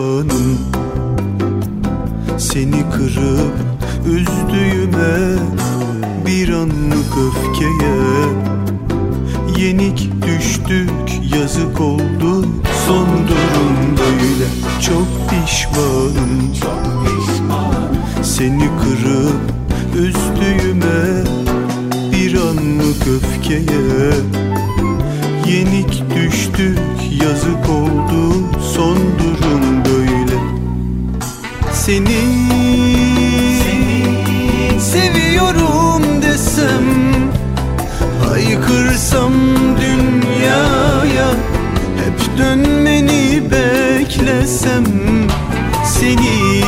pişmanım. Seni kırıp üzdüğüme, bir anlık öfkeye. Yenik düştük, yazık oldu, son durum böyle. Çok pişmanım. Seni kırıp üzdüğüme, bir anlık öfkeye. Yenik düştük, yazık oldu, son durum böyle. Seni seviyorum desem, haykırsam dünyaya, hep dönmeni beklesem. Seni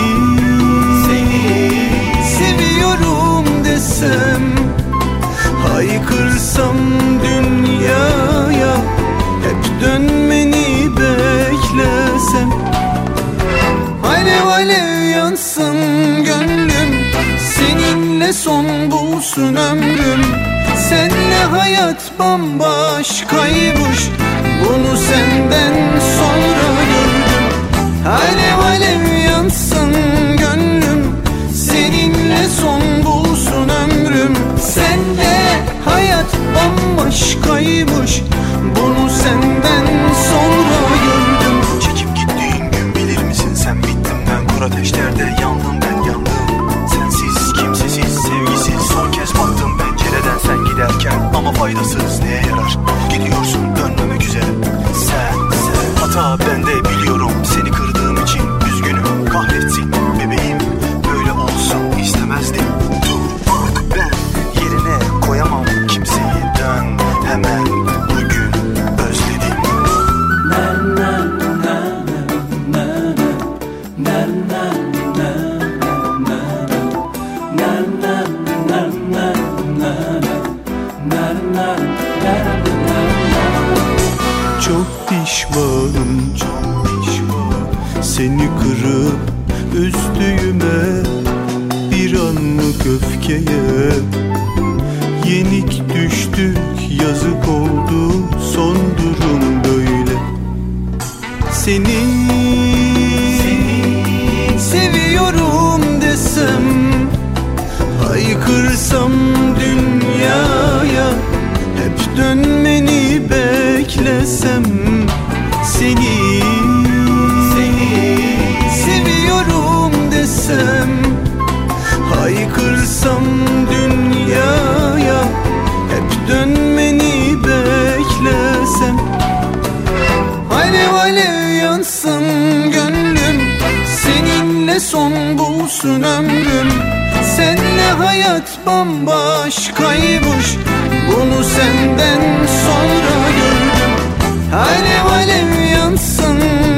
seviyorum desem, haykırsam dünyaya, hep dönmeni beklesem. Alev alev yansın gönlüm, seninle son bulsun ömrüm. Senle hayat bambaşkaymış, bunu senden sonra gördüm. Alev alev yansın gönlüm, seninle son bulsun ömrüm. Senle hayat bambaşkaymış, bunu senden sonra gördüm. Çekip gittiğin gün bilir misin sen, bittim ben kur ateşlerde, yandım ben yandım. Sensiz, kimsesiz, sevgisiz, son kez baktım pencereden sen giderken. Ama faydasız, neye yarar, gidiyorsun dönmemek üzere. Sen hata bende biliyorum, seni kırdığım için üzgünüm, kahretsin bebeğim. Böyle olsun istemezdim. Dur bak, ben yerine koyamam kimseyi, dön hemen, bugün özledim. Çok pişmanım, seni kırıp üzdüğüme, bir anlık öfkeye. Yenik düştük, yazık oldu, son durum böyle. Seni seviyorum desem, haykırsam dünyaya, hep dönmeni beklesem. Seni seviyorum desem, haykırsam dünyaya, hep dönmeni beklesem. Alev alev yansın gönlüm, seninle son bulsun ömrüm. Senle hayat bambaşkaymış, bunu senden sonra gördüm. Alev alev yansın